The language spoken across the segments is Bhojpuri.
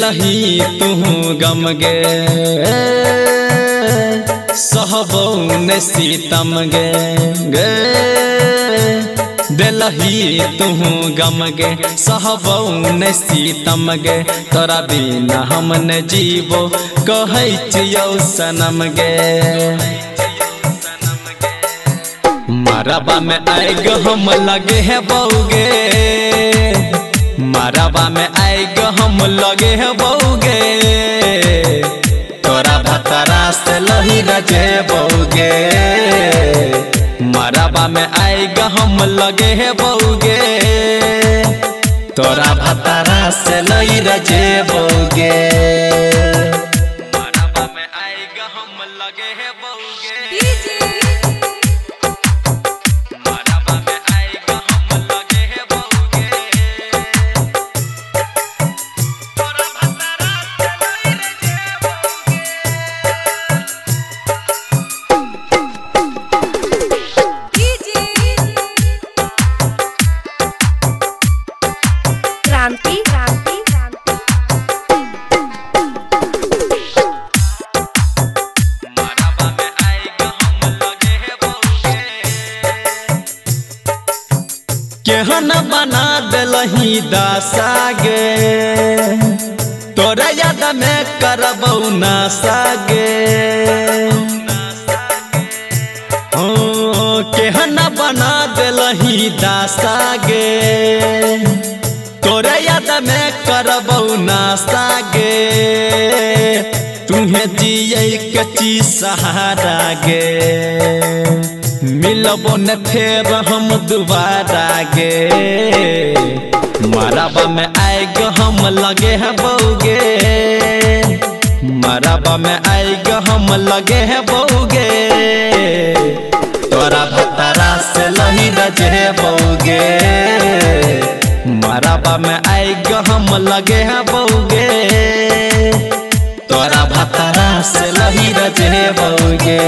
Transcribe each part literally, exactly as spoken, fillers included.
दिलही तू गम गे सहबो न सीतम गे गे दिलही तू गम गे सहबो न सीतम गे तोरा बिना हम न जीवो कहै छियौ सनम गे मारबा में आएग हम लगे है बौगे मारबा में आएग हम लगे है बौगे तोरा भतरा से लही रजे बौगे मारबा में आएग हम लगे है बौगे तोरा भतरा से लही रजे बौगे मारबा में आएग हम लगे है बौगे केहन बना दिलही दासा गे तोरा याद में करबौ नासा गे हो केहन बना दिलही दासा गे तोरा याद में करबौ नासा गे तुम्हें जिये कच्ची सहारा गे मिलबो न फेर हम दोबारा गे मारबा में आएग हम लगे है बौगे मारबा में आएग हम लगे है बौगे तोरा भतरा से लही रजे बौगे मारबा में आएग हम लगे है बौगे तोरा भतरा से लही रजे बौगे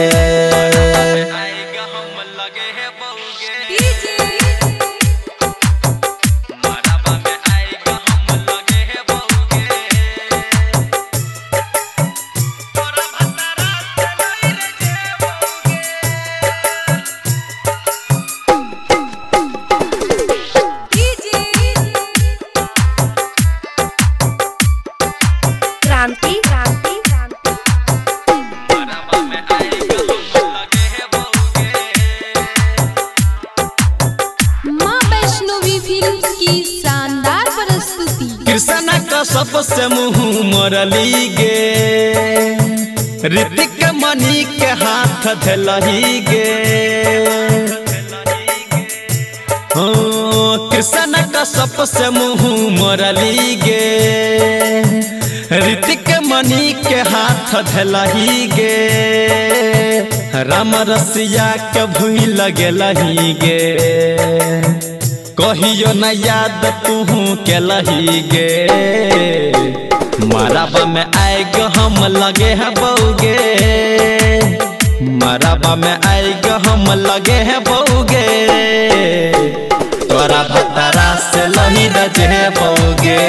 कृष्णा का सबसे मुँह मोरली गे ऋतिक मणि के हाथ धलही गे हो कृष्णा का सबसे मुँह मोरली गे ऋतिक मणि के हाथ धलही गे राम रसिया के भूल गेलही गे कहियो न याद तू के लही गे मारबा में आएग हम लगे है बौगे मारबा में आएग हम लगे है बौगे तोरा भतरा से लही रजे बौगे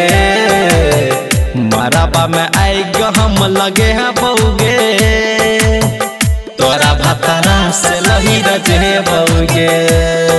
मारबा में आएग हम लगे है बौगे तोरा भतरा से लही रजे बौगे।